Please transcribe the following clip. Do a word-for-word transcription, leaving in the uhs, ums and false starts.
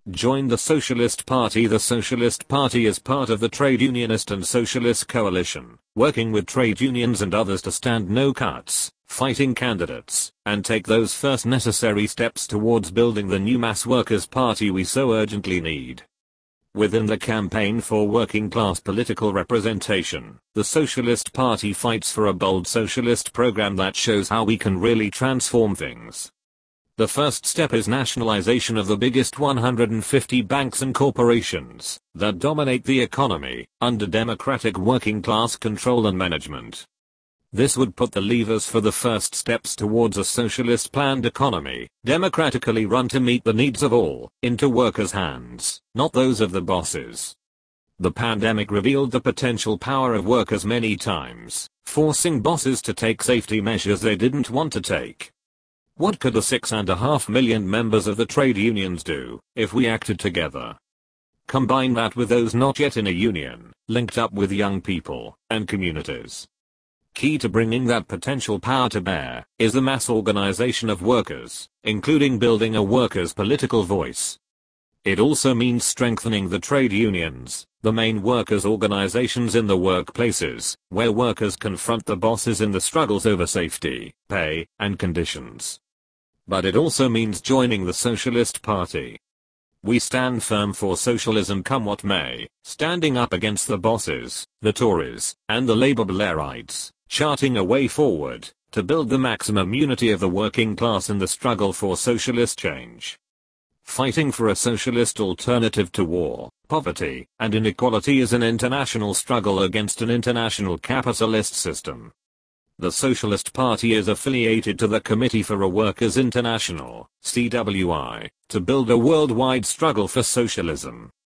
Join the Socialist Party. The Socialist Party is part of the Trade Unionist and Socialist Coalition, working with trade unions and others to stand no cuts, fighting candidates, and take those first necessary steps towards building the new mass workers' party we so urgently need. Within the campaign for working class political representation, the Socialist Party fights for a bold socialist program that shows how we can really transform things. The first step is nationalization of the biggest one hundred fifty banks and corporations that dominate the economy, under democratic working class control and management. This would put the levers for the first steps towards a socialist planned economy, democratically run to meet the needs of all, into workers' hands, not those of the bosses. The pandemic revealed the potential power of workers many times, forcing bosses to take safety measures they didn't want to take. What could the six and a half million members of the trade unions do, if we acted together? Combine that with those not yet in a union, linked up with young people, and communities. Key to bringing that potential power to bear, is the mass organization of workers, including building a workers' political voice. It also means strengthening the trade unions, the main workers' organizations in the workplaces, where workers confront the bosses in the struggles over safety, pay, and conditions. But it also means joining the Socialist Party. We stand firm for socialism come what may, standing up against the bosses, the Tories, and the Labour Blairites, charting a way forward, to build the maximum unity of the working class in the struggle for socialist change. Fighting for a socialist alternative to war, poverty, and inequality is an international struggle against an international capitalist system. The Socialist Party is affiliated to the Committee for a Workers' International, C W I, to build a worldwide struggle for socialism.